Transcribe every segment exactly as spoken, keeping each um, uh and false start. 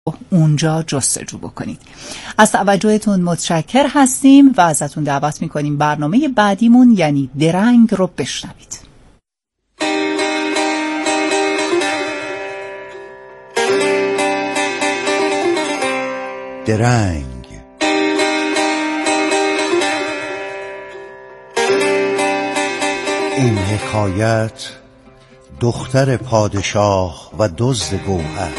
اونجا جستجو بکنید. از توجهتون متشکر هستیم و ازتون دعوت میکنیم برنامه بعدیمون یعنی درنگ رو بشنوید. درنگ. این حکایت دختر پادشاه و دزد گوهر.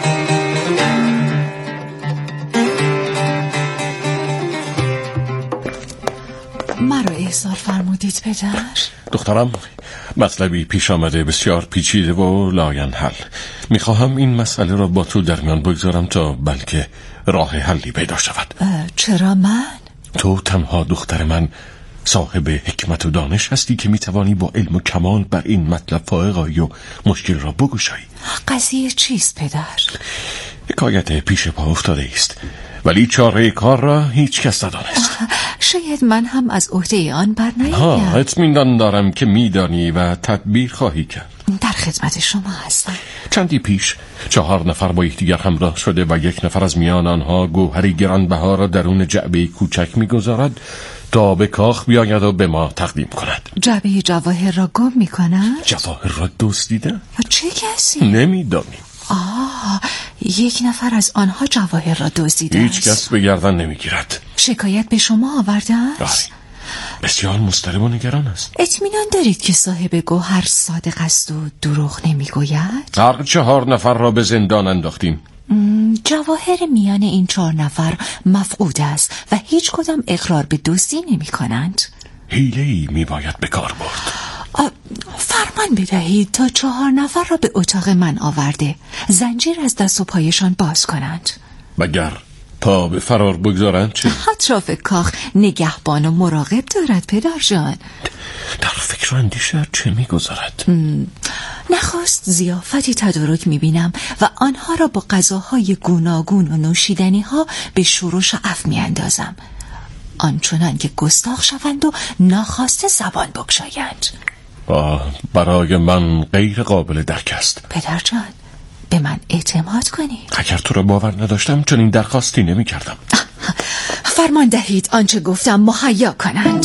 مرا احضار فرمودید پدر؟ دخترم، مطلبی پیش آمده بسیار پیچیده و لاینحل. میخواهم این مسئله را با تو در میان بگذارم تا بلکه راه حلی پیدا شود. چرا من؟ تو تنها دختر من صاحب حکمت و دانش هستی که میتوانی با علم و کمال بر این مطلب فائق آیی و مشکل را بگشایی. قضیه چیست پدر؟ حکایت پیش پا افتاده است، ولی چاره کار را هیچ کس ندانست. شاید من هم از عهده آن بر نیایم. ها، اطمینان دارم که میدانی و تدبیر خواهی کرد. در خدمت شما هستم. چندی پیش چهار نفر با یکدیگر همراه شده و یک نفر از میان آنها گوهری گرانبها را درون جعبه کوچک میگذارد تا به کاخ بیاید و به ما تقدیم کند. جعبه جواهر را گم میکند؟ جواهر را دزدیده؟ چه کسی؟ نمیدانیم. آه، یک نفر از آنها جواهر را دزدیده است. هیچ کس به گردن نمیگیرد. شکایت به شما آورده است؟ بسیار مضطرب و نگران است. اطمینان دارید که صاحب گوهر صادق است و دروغ نمیگوید؟ هر چهار نفر را به زندان انداختیم. جواهر میان این چهار نفر مفقود است و هیچ کدام اقرار به دزدی نمی کنند. حیله‌ای می باید به کار برد. فرمان بدهید تا چهار نفر را به اتاق من آورده زنجیر از دست و پایشان باز کنند. مگر پا به فرار بگذارند چه؟ اطراف کاخ نگهبان و مراقب دارد پدر جان. در فکر و اندیشه چه میگذارد؟ نخست زیافتی تدارک میبینم و آنها را با غذاهای گوناگون و نوشیدنی ها به شورش و عفو میاندازم، آنچنان که گستاخ شوند و ناخواسته زبان بگشایند. برای من غیر قابل درک است. پدر جان، به من اعتماد کنید. اگر تو را باور نداشتم چنین درخواستی نمی کردم. فرمان دهید آنچه گفتم مهیا کنند.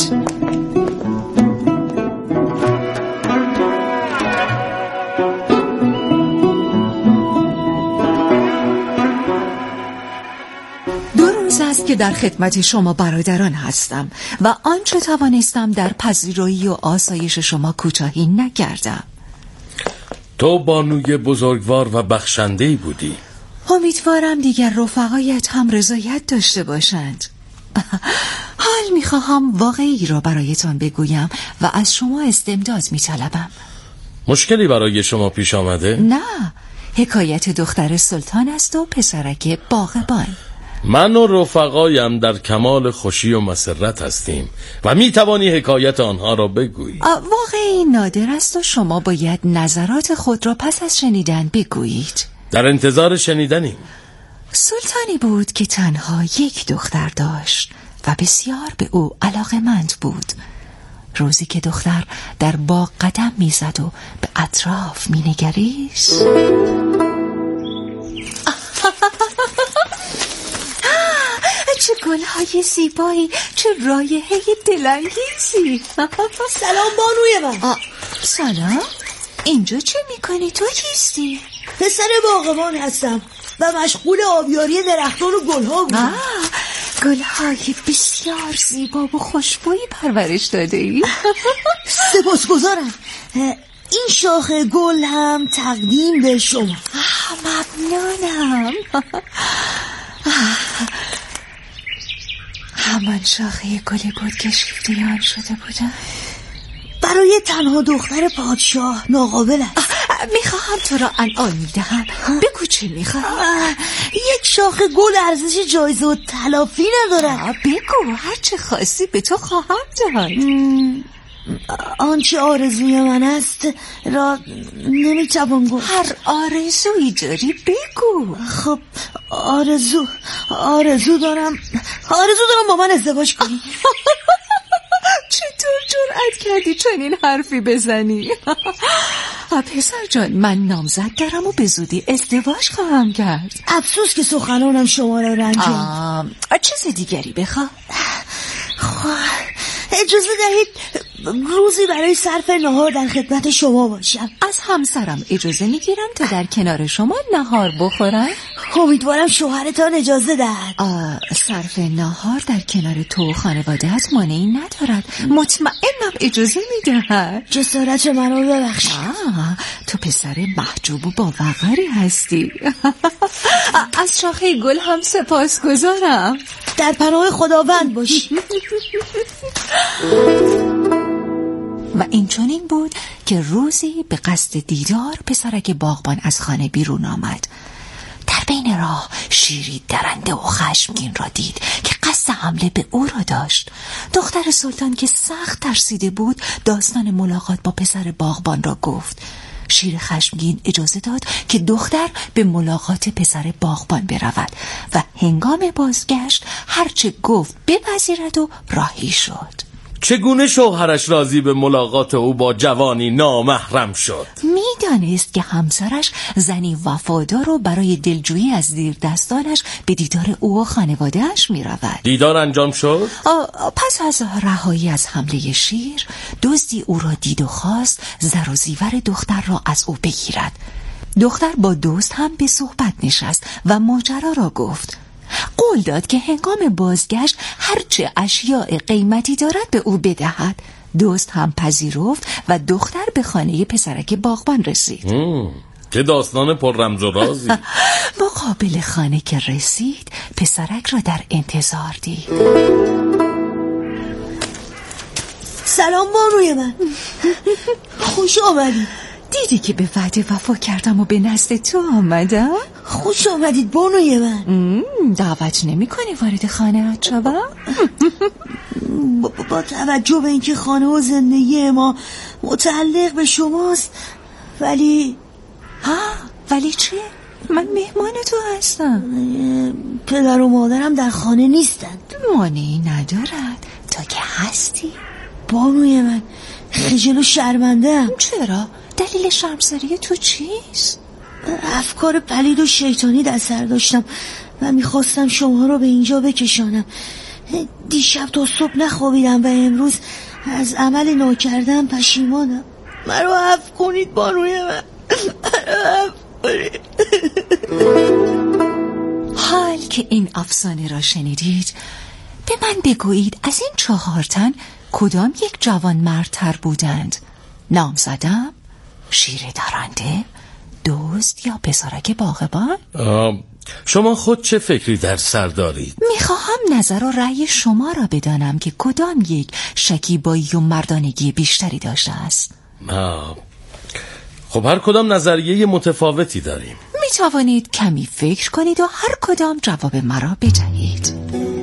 دو روز است که در خدمت شما برادران هستم و آنچه توانستم در پذیرایی و آسایش شما کوتاهی نکردم. تو بانوی بزرگوار و بخشنده‌ای بودی. امیدوارم دیگر رفقایت هم رضایت داشته باشند. حال میخواهم واقعی را برایتان بگویم و از شما استمداد میطلبم. مشکلی برای شما پیش آمده؟ نه، حکایت دختر سلطان است و پسرک باغبان. من و رفقایم در کمال خوشی و مسرت هستیم و می توانی حکایت آنها را بگویی. واقعی نادر است و شما باید نظرات خود را پس از شنیدن بگویید. در انتظار شنیدنیم. سلطانی بود که تنها یک دختر داشت و بسیار به او علاقمند بود. روزی که دختر در باغ قدم میزد و به اطراف مینگریست، چه گلهای زیبایی، چه رایحه دلانگیزی. سلام بانوی من. سلام، اینجا چه میکنی؟ تو کیستی؟ پسر باغبان هستم و مشغول آبیاری درختان و گلها بودم. گلهای بسیار زیبا و خوشبویی پرورش داده ای. سپاسگزارم. این شاخ گل هم تقدیم به شما. ممنونم. همان شاخه گلی بود که شیفتیان شده بودن. برای تنها دختر پادشاه ناقابل است. میخواهم تو را انعام میدهم. بگو چه میخواهی؟ یک شاخ گل ارزش جایزه و تلافی ندارد. بگو، هر چه خواستی به تو خواهم داد. آنچه آرزوی من است را نمیتوان گفت. هر آرزویی داری بگو. خب آرزو آرزو دارم آرزو دارم با من ازدواج کنی. چطور جرأت کردی چنین حرفی بزنی؟ پسر جان، من نامزد دارم و به زودی ازدواج خواهم کرد. افسوس که سخنانم شما را رنجاند. چیز دیگری بخواه؟ اجازه دهید روزی برای صرف نهار در خدمت شما باشم. از همسرم اجازه میگیرم تا در کنار شما نهار بخورم. امیدوارم شوهرتان اجازه دهد. صرف نهار در کنار تو و خانواده‌ات مانعی ندارد. مطمئنم اجازه میدهد. جسارت مرا ببخشید. تو پسر محجوب و با وقاری هستی. از شاخه گل هم سپاسگزارم. در پناه خداوند باشی. و این چنین بود که روزی به قصد دیدار پسرک باغبان از خانه بیرون آمد. در بین راه شیری درنده و خشمگین را دید که قصد حمله به او را داشت. دختر سلطان که سخت ترسیده بود داستان ملاقات با پسر باغبان را گفت. شیر خشمگین اجازه داد که دختر به ملاقات پسر باغبان برود و هنگام بازگشت هرچه گفت بپذیرد و راهی شد. چگونه شوهرش راضی به ملاقات او با جوانی نامحرم شد؟ میدانست که همسرش زنی وفادار و برای دلجویی از دیر دستانش به دیدار او و خانواده‌اش می رود. دیدار انجام شد؟ پس از رهایی از حمله شیر، دزدی او را دید و خواست زر و زیور دختر را از او بگیرد. دختر با دزد هم به صحبت نشست و ماجرا را گفت. قول داد که هنگام بازگشت هرچه اشیاء قیمتی دارد به او بدهد. دوست هم پذیرفت و دختر به خانه پسرک باغبان رسید. چه داستان پر رمز و رازی. مقابل خانه که رسید پسرک را در انتظار دید. سلام بانوی من. خوش آمدید. دیدی که به وعده وفا کردم و به نزد تو آمدم؟ خوش آمدید بانوی من. دعوت نمی کنی وارد خانه شوم؟ با, با توجه به اینکه خانه و زندگی ما متعلق به شماست، ولی ها ولی چه؟ من مهمان تو هستم. پدر و مادرم در خانه نیستند. مانعی ندارد تا که هستی. بانوی من خجل و شرمنده‌ام. چرا؟ دلیل شرمساری تو چیست؟ افکار پلید و شیطانی در سر داشتم و میخواستم شما رو به اینجا بکشانم. دیشب تا صبح نخوابیدم و امروز از عمل ناکردم پشیمانم. مرا عفو کنید بانوی من. مرا عفو کنید. حال که این افسانه را شنیدید، به من بگویید از این چهار تن کدام یک جوان مردتر بودند؟ نام زدم، شیر درنده، دزد یا پسرک باغبان؟ شما خود چه فکری در سر دارید؟ میخواهم نظر و رأی شما را بدانم که کدام یک شکیبایی و مردانگی بیشتری داشته است. آه. خب هر کدام نظریه متفاوتی داریم. میتوانید کمی فکر کنید و هر کدام جواب مرا بدهید.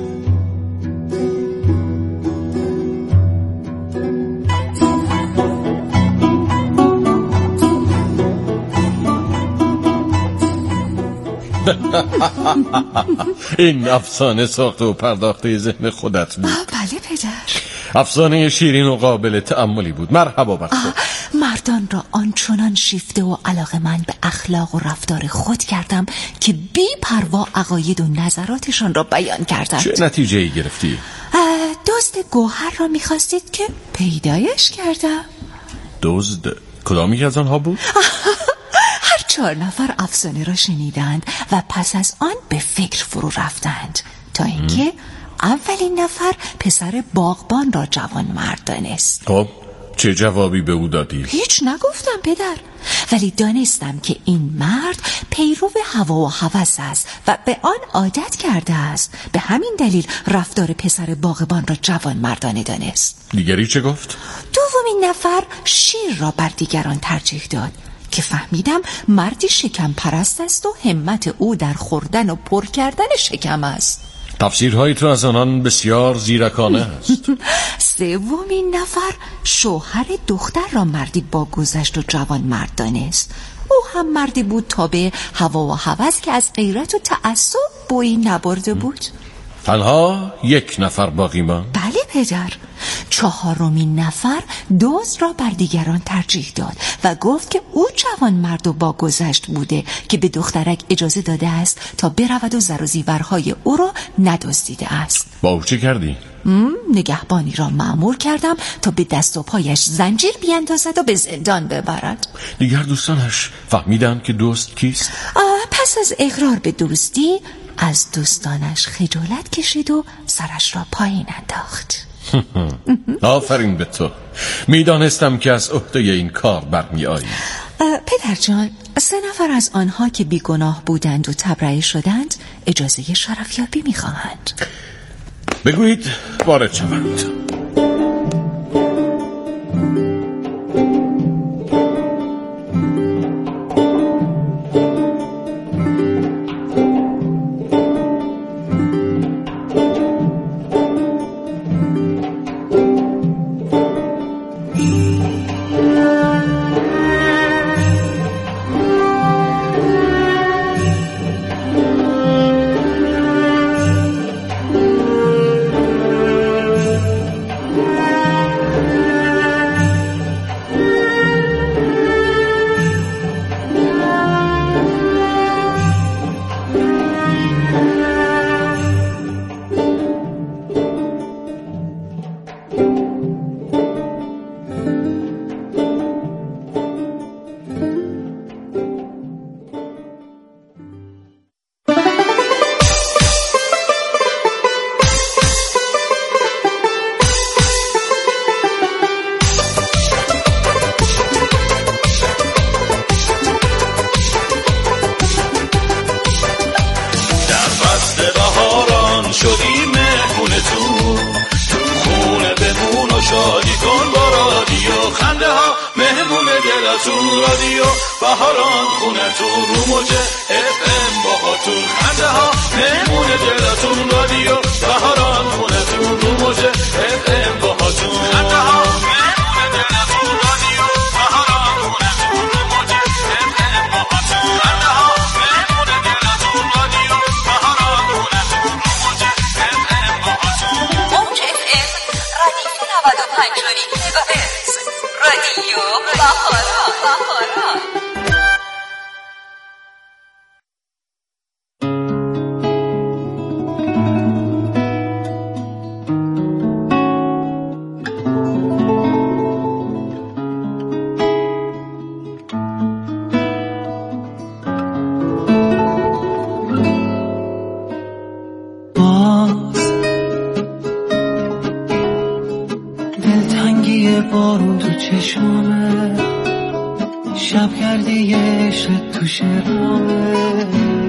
این افسانه ساخته و پرداخته ذهن خودت بود؟ بله پدر. افسانه شیرین و قابل تأملی بود. مرحبا بر خود. مردان را آنچنان شیفته و علاقه من به اخلاق و رفتار خود کردم که بی پروا عقاید و نظراتشان را بیان کردند. چه نتیجه ای گرفتی؟ دزد گوهر را میخواستید که پیدایش کردم. دزد کدامی از آنها بود؟ هر چهار نفر افسانه را شنیدند و پس از آن به فکر فرو رفتند تا اینکه اولین نفر پسر باغبان را جوان مرد دانست. خب چه جوابی به او دادی؟ هیچ نگفتم پدر، ولی دانستم که این مرد پیرو هوا و هوس است و به آن عادت کرده است. به همین دلیل رفتار پسر باغبان را جوان مردانه دانست. دیگری چه گفت؟ دومین نفر شیر را بر دیگران ترجیح داد که فهمیدم مردی شکم پرست است و همت او در خوردن و پر کردن شکم است. تفسیرهای تو از آنان بسیار زیرکانه است. سومین نفر شوهر دختر را مردی با گذشت و جوان مرد دانست. او هم مردی بود تابع هوا و هوس که از غیرت و تعصب بویی نبرده بود. تنها یک نفر باقی ماند. بله بله پدر. چهارمین نفر دزد را بر دیگران ترجیح داد و گفت که او جوان مرد و با گذشت بوده که به دخترک اجازه داده است تا برود و زر و زیورهای او را ندزدیده است. با او چه کردی؟ نگهبانی را مأمور کردم تا به دست و پایش زنجیر بیندازد و به زندان ببرد. دیگر دوستانش فهمیدند که دوست کیست؟ پس از اقرار به دوستی از دوستانش خجالت کشید و سرش را پایین انداخت. آفرین به تو، میدانستم که از عهده این کار برمی آیی. پدر جان، سه نفر از آنها که بیگناه بودند و تبرئه شدند اجازه شرفیابی میخواهند. بگویید وارد شوند. شدی مهمون تو تو خونه بمون و شادی کن با رادیو خنده ها مهمون دلتون رادیو بهاران خونه تو رو موج اف ام باهاتون خنده ها مهمون دلتون رادیو بهاران خونه تو رو موج اف ام باهاتون خنده ها مهمون دلتون رادیو بهاران خونه تو رو موج اف ام باهاتون خنده ها مهمون دلتون رادیو بهاران خونه تو رو موج اف ام باهاتون موج اف ام رادیو نود و پنج و نیم مگاهرتز رادیو بهاران بهاران بارون تو چشمامه شب کردی یه عشق تو شرامه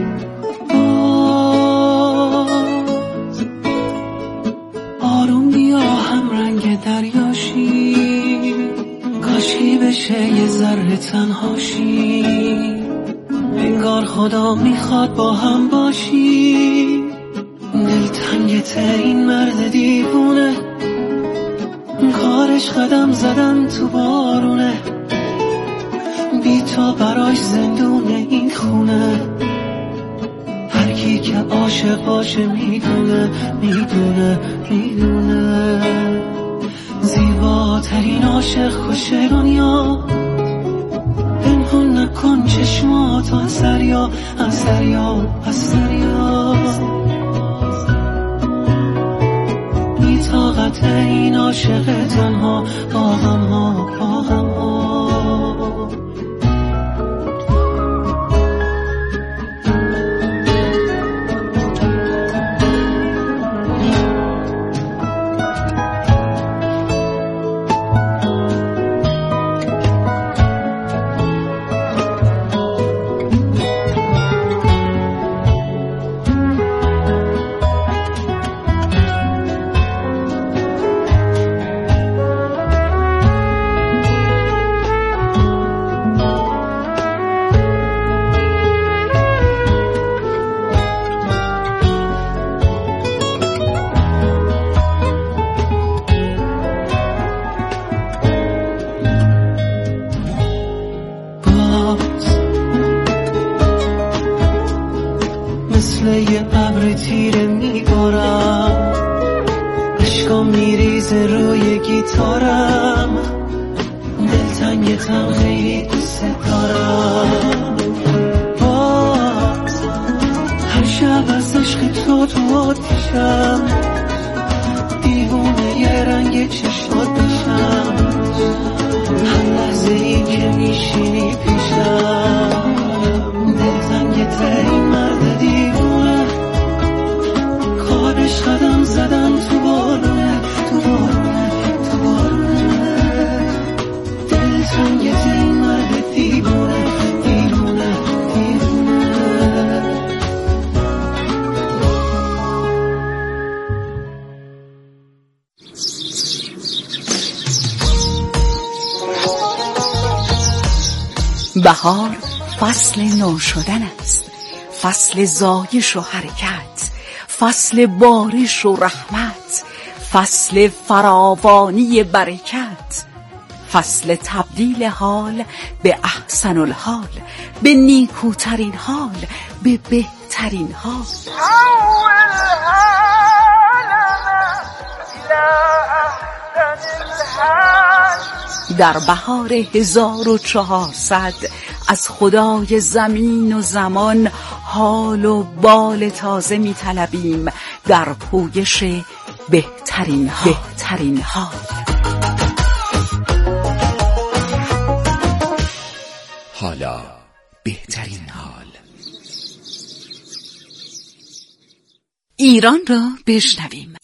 باز آروم بیا هم رنگ دریاشی کاشی بشه یه ذره تنهاشی انگار خدا میخواد با هم باشی دلتنگت این مرد دیوونه کارش قدم زدن تو بارونه بی تو براش زندونه این خونه هر کی که عاشق باشه میدونه میدونه میدونه زیباترین عاشق خوشه دنیا پنهون نکن چشماتو از دریا از دریا از دریا طاقت این عاشق تنها با غم ها با غم ها مثل یه ابر تیره میبارم اشکام میریزه روی گیتارم، دلتنگتم خیلی دوست دارم. باز هر شب از عشق تو تو آتیشم، دیوونه یه رنگ چشمات بشم، هر لحظه ای که میشینی پیشم. دلتنگت این مرد دیوونه، خوابش قدم زدم تو بارونه، تو بارونه، تو بارونه. دلتنگت این مرد دیوونه، دیوونه، دیوونه. بهار فصل نو شدن است، فصل زایش و حرکت، فصل بارش و رحمت، فصل فراوانی برکت، فصل تبدیل حال به احسن الحال، به نیکوترین حال، به بهترین حال. در بهار هزار و چهارصد از خدای زمین و زمان حال و بال تازه می طلبیم در پویش بهترین حال. بهترین حال. حالا بهترین حال. ایران را بشنویم.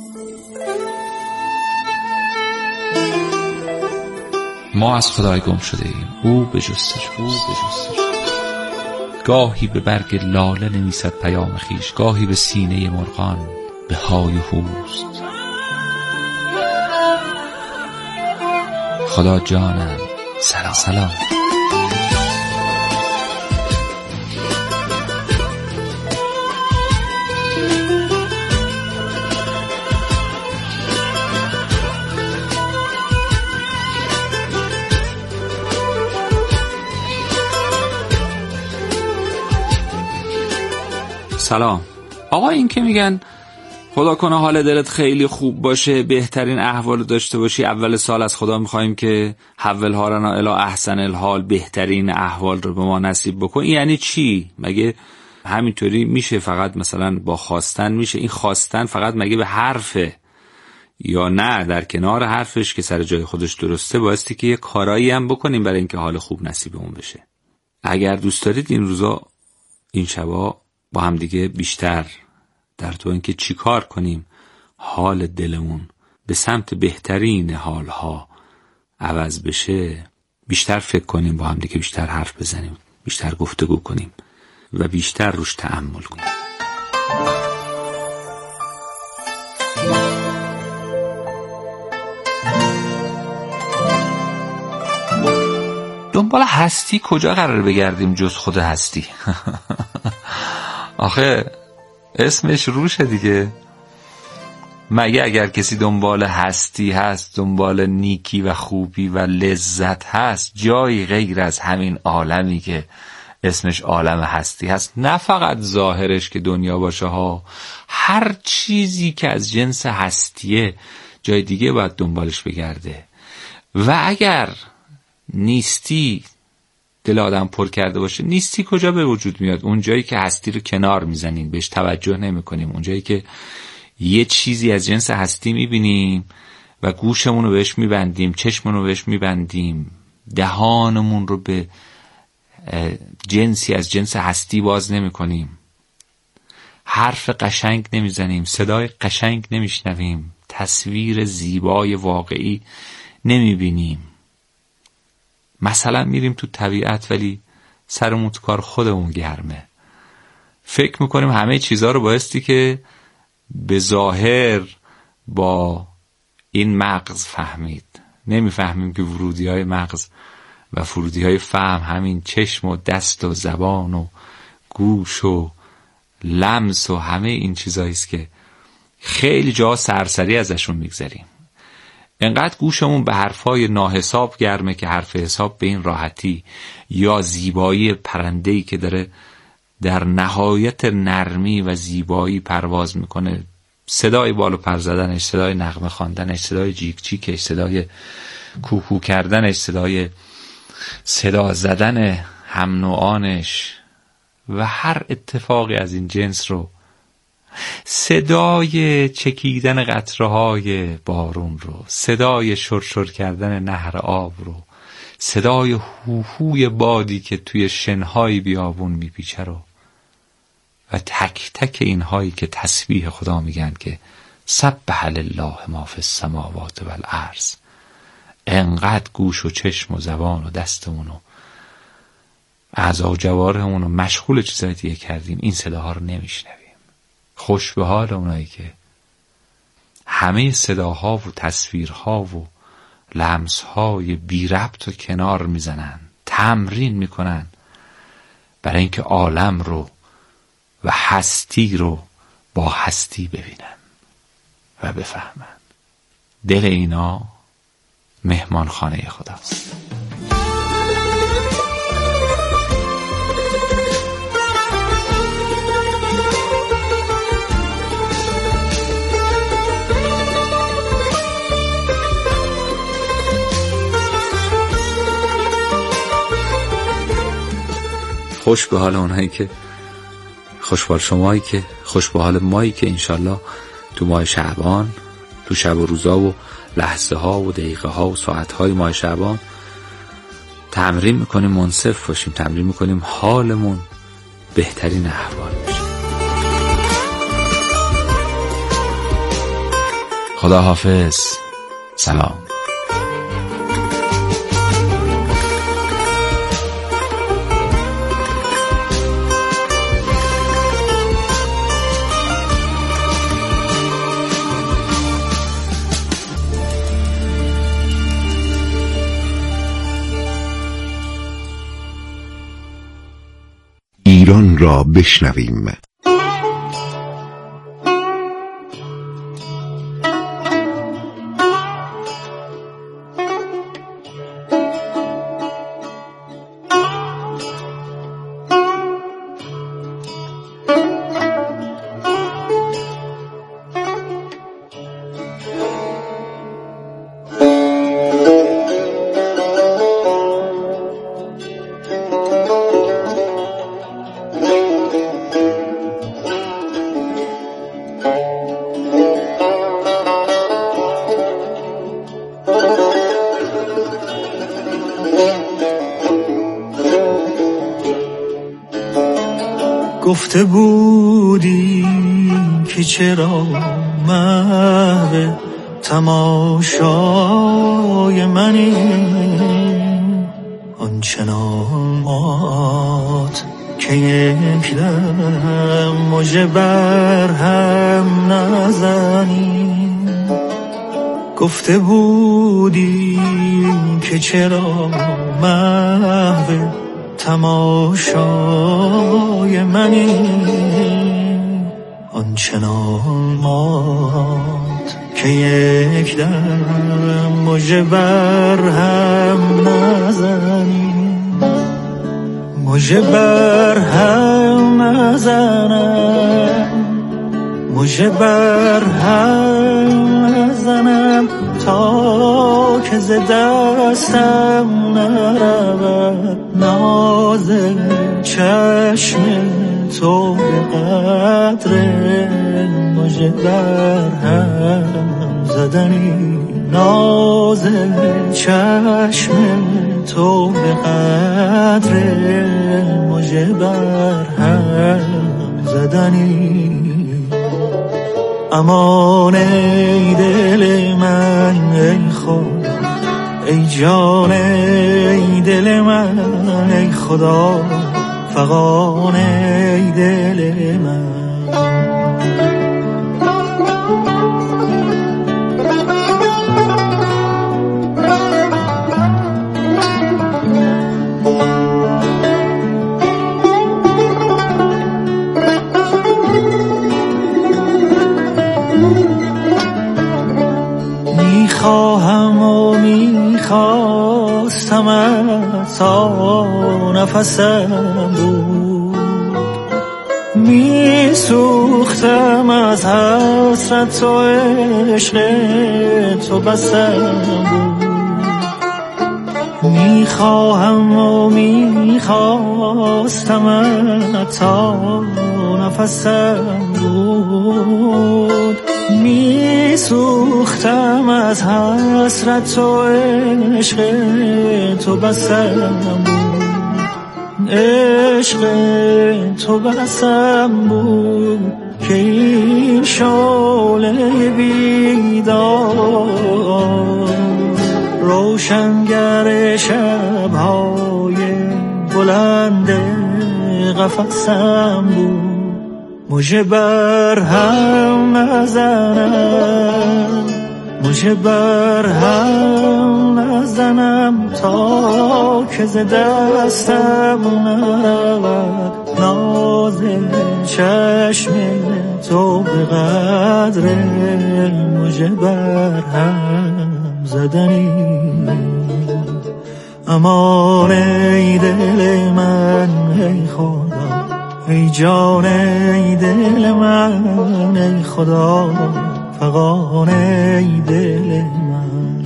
ما از خدای گم شده ایم، او به جستجو، او به جستجو. گاهی به برگ لاله نویسد پیام خویش، گاهی به سینه مرغان به های و هوست. خدا جانم سلام سلام. سلام. آقا این که میگن خدا کنه حال دلت خیلی خوب باشه، بهترین احوال داشته باشی، اول سال از خدا میخوایم که حول هارنا الی احسن الحال، بهترین احوال رو به ما نصیب بکن. یعنی چی؟ مگه همینطوری میشه فقط مثلا با خواستن میشه؟ این خواستن فقط مگه به حرفه یا نه در کنار حرفش که سر جای خودش درسته بایستی که یه کارایی هم بکنیم برای اینکه حال خوب نصیبمون بشه. اگر دوست دارید این روزا این شبا با هم دیگه بیشتر در تو اینکه چی کار کنیم حال دلمون به سمت بهترین حالها عوض بشه، بیشتر فکر کنیم، با هم دیگه بیشتر حرف بزنیم، بیشتر گفتگو کنیم و بیشتر روش تأمل کنیم. دنبال هستی کجا قراره بگردیم جز خود هستی؟ آخه اسمش روشه دیگه. مگه اگر کسی دنبال هستی هست، دنبال نیکی و خوبی و لذت هست، جایی غیر از همین عالمی که اسمش عالم هستی هست، نه فقط ظاهرش که دنیا باشه ها، هر چیزی که از جنس هستیه جای دیگه باید دنبالش بگرده. و اگر نیستی دل آدم پر کرده باشه، نیستی کجا به وجود میاد؟ اون جایی که هستی رو کنار میزنیم، بهش توجه نمی کنیم، اون جایی که یه چیزی از جنس هستی میبینیم و گوشمون رو بهش میبندیم، چشممون رو بهش میبندیم، دهانمون رو به جنسی از جنس هستی باز نمی کنیم، حرف قشنگ نمیزنیم، صدای قشنگ نمیشنویم، تصویر زیبای واقعی نمیبینیم. مثلا میریم تو طبیعت ولی سرمون تو کار خودمون گرمه، فکر میکنیم همه چیزها رو بایستی که به ظاهر با این مغز فهمید. نمیفهمیم که ورودی های مغز و فرودی های فهم همین چشم و دست و زبان و گوش و لمس و همه این چیزاییست که خیلی جا سرسری ازشون میگذریم. انقدر گوشمون به حرفای ناحساب گرمه که حرف حساب به این راحتی، یا زیبایی پرنده‌ای که داره در نهایت نرمی و زیبایی پرواز میکنه، صدای بال و پر زدنش، صدای نغمه خواندنش، صدای جیک جیکش، صدای کوکو کردنش، صدای صدا زدن هم نوعانش و هر اتفاقی از این جنس رو، صدای چکیدن قطره‌های بارون رو، صدای شرشر کردن نهر آب رو، صدای هوهوی بادی که توی شنهای بیابون میپیچه رو و تک تک اینهایی که تسبیح خدا میگن که سبح لله ما فی السماوات و الارض، انقدر گوش و چشم و زبان و دستمون و اعضا و جوارحمون رو مشغول چیزای دیگه کردیم این صداها رو نمیشنویم. خوش به حال اونایی که همه صداها و تصویرها و لمسهای بی ربط و کنار میزنن، تمرین میکنن برای اینکه عالم رو و هستی رو با هستی ببینن و بفهمن. دل اینا مهمان خانه خداست. خوش به حال اونهایی که خوش به حال شمایی که خوش به حال مایی که انشالله تو ماه شعبان، تو شب و روزا و لحظه ها و دقیقه ها و ساعت های ماه شعبان تمرین میکنیم منصف باشیم، تمرین میکنیم حالمون بهترین احوال بشه. خدا حافظ. سلام. ایران را بشنویم. گفته بودی که چرا محو تماشای منی، آنچنان مات که یک دم مژه بر هم نزنی. گفته بودی که چرا محو تماشای منی، آنچنان مات که یک دم مژه بر هم نزنی. مژه بر هم نزنم، مژه بر هم نزنم تا که ز دستم نرود ناز چشم تو به قدر مژه بر هم زدنی. ناز چشم تو به قدر مژه بر هم زدنی. امان ای دل من ای خدا، ای جان ای دل من ای خدا، فغان ای دل من. میخواهم و میخواستم تا نفسم بود، میسوختم سوختم از حسرت و عشق تو بسم بود. میخواهم و میخواستم تا نفسم بود. میسوختم از حسرت و عشق تو بسم بود. عشق تو بسم بود که این شعله بیدار روشنگر شب‌های بلند قفسم بود. مژه بر هم نزنم، مژه بر هم نزنم تا که ز دستم نرود ناز چشم تو به قدر مژه بر هم زدنی. امان ای دل من ای خدا، ای جان ای دل من ای خدا، فغان ای دل من.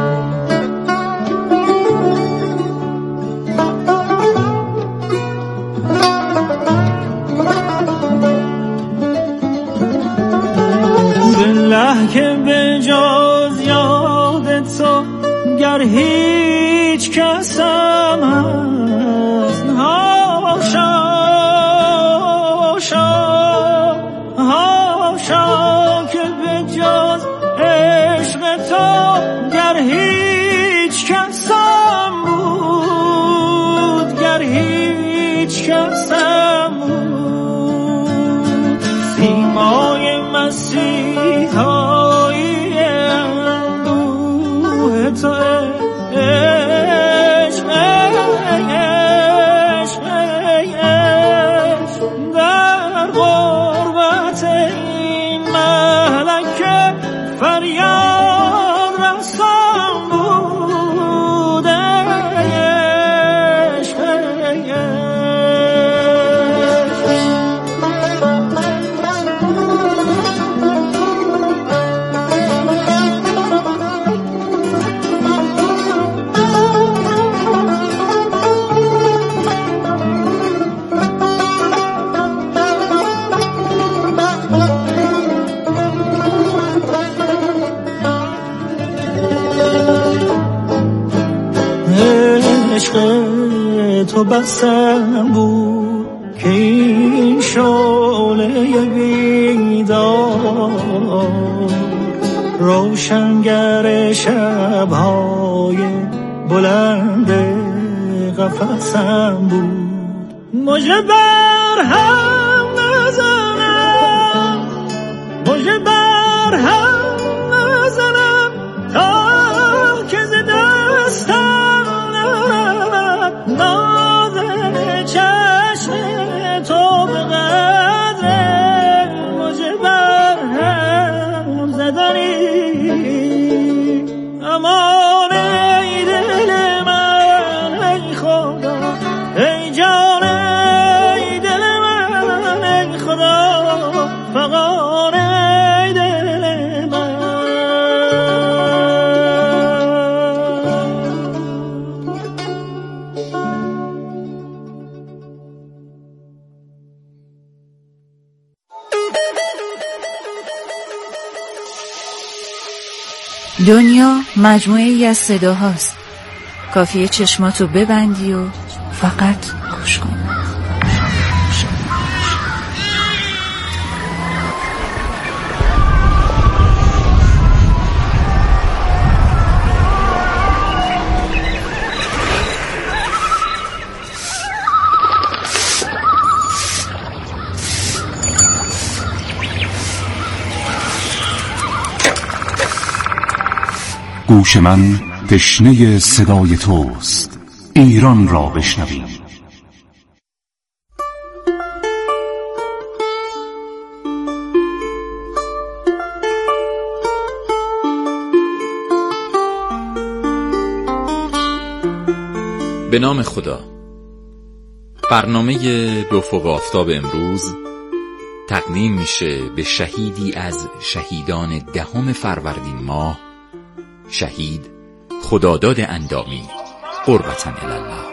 بالله که به جز یاد تو گر هیچ کسم هست، هاشا هاشا هاشا که به جز عشق تو گر هیچ کسم بود، گر هیچ کسم بود. سیمای مسیحایی اندوه تو عشق عشق عشق در غربت این ملکه فریاد رسان بود. عشق عشق تو بسم بود که این شعله بیدار روشنگر شب‌های بلند قفسم بود. مژه بر هم نزنم، مژه بر هم نزنم تا که ز دستم ناز چشم تو به قدر مژه بر هم زدنی. امان ای دل من ای خدا، ای جان ای دل من ای خدا، فغان ای دل من. دنیا مجموعه ای از صداهاست. کافیه چشماتو ببندی و فقط گوش کن. گوش من تشنه صدای توست، ایران را بشنویم. به نام خدا. برنامه دو فوق آفتاب امروز تقدیم میشه به شهیدی از شهیدان دهم فروردین ماه، شهید خداداد اندامی قربتاً الی الله.